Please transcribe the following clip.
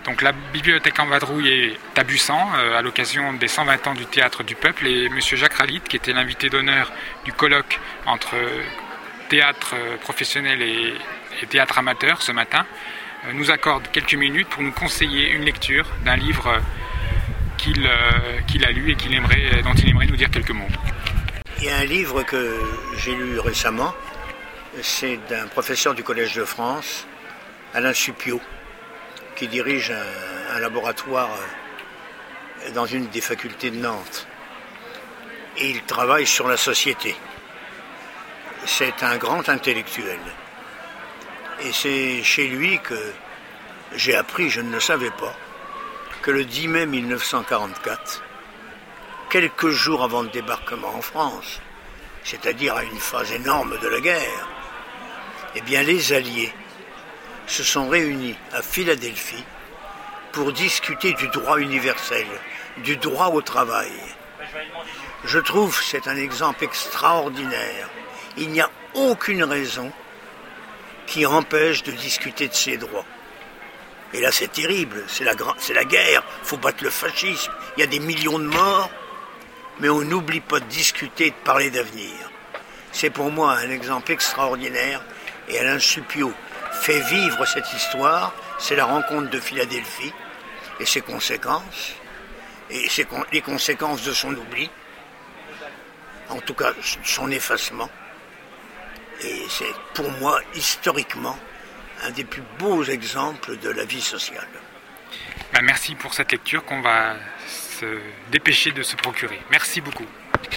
Donc la bibliothèque en vadrouille est à Bussan à l'occasion des 120 ans du Théâtre du Peuple, et M. Jacques Ralit, qui était l'invité d'honneur du colloque entre théâtre professionnel et théâtre amateur ce matin, nous accorde quelques minutes pour nous conseiller une lecture d'un livre qu'il a lu et dont il aimerait nous dire quelques mots. Il y a un livre que j'ai lu récemment, c'est d'un professeur du Collège de France, Alain Supiot, qui dirige un laboratoire dans une des facultés de Nantes. Et il travaille sur la société. C'est un grand intellectuel. Et c'est chez lui que j'ai appris, je ne le savais pas, que le 10 mai 1944, quelques jours avant le débarquement en France, c'est-à-dire à une phase énorme de la guerre, eh bien les Alliés se sont réunis à Philadelphie pour discuter du droit universel, du droit au travail. Je trouve que c'est un exemple extraordinaire. Il n'y a aucune raison qui empêche de discuter de ces droits. Et là c'est terrible, c'est la guerre, il faut battre le fascisme, il y a des millions de morts, mais on n'oublie pas de discuter, de parler d'avenir. C'est pour moi un exemple extraordinaire, et Alain Supiot fait vivre cette histoire, c'est la rencontre de Philadelphie, et ses conséquences, et les conséquences de son oubli, en tout cas son effacement. Et c'est pour moi, historiquement, un des plus beaux exemples de la vie sociale. Merci pour cette lecture qu'on va se dépêcher de se procurer. Merci beaucoup.